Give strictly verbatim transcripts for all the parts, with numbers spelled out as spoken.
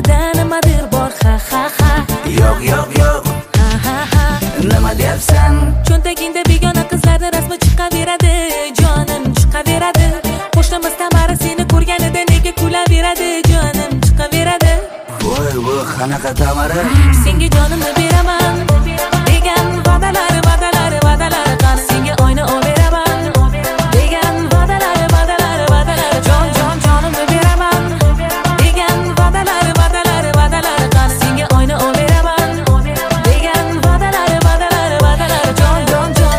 ko'nglida nimadir bor, ha ha ha. Yo'q yo'q yo'q, ha ha ha. nima deyapsan? Cho'ntagingda begona qizlarni rasmi chiqaveradi, jonim chiqaveradi. Qo'shnimiz Tamara seni ko'rganida nega kulaveradi, jonim chiqaveradi. Voy voy, qanaqa Tamara? Senga jonimni beraman degan va'dalar, va'dalar, va'dalar. Qani senga oyna olveraman degan va'dalar, va'dalar, va'dalar. Jon jon jonimni beraman degan va'dalar, va'dalar, va'dalar. Qani senga oyna olveraman degan va'dalar, va'dalar, va'dalar. Jon jon jon.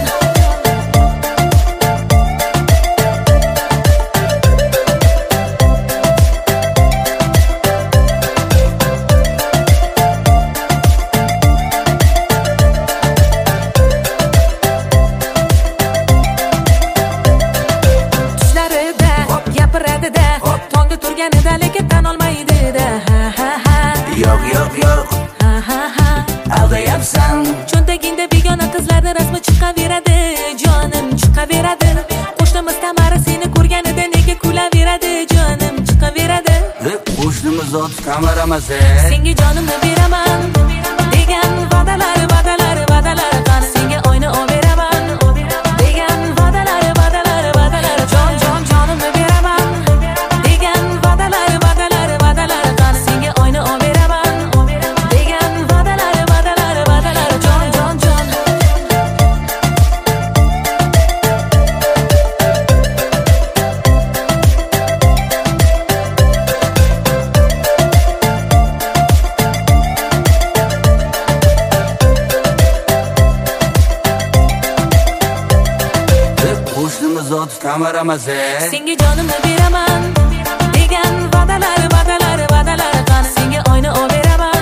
Tongda turganida lekin tan olmaydi-da, ha ha ha. Yo'q yo'q yo'q, ha ha ha. aldayapsan. Cho'ntagingda begona qizlarni rasmi chiqaveradi, jonim chiqaveradi. Qo'shnimiz Tamara seni ko'rganida nega kulaveradi, jonim chiqaveradi. E, qo'shnimiz zot Tamara emas. Senga jonimni beraman degan va'dalar, va'dalar, va'dalar. Qani senga oyna olveraman degan va'dalar, va'dalar, va'dalar. Jon jon jonimni beraman degan va'dalar, va'dalar, va'dalar. Qani senga oyna olveraman degan va'dalar, va'dalar, va'dalar. Jon jon jon. Qo'shnimiz zot Tamara emas. Senga jonimni beraman degan va'dalar, va'dalar, va'dalar. Qani senga oyna olveraman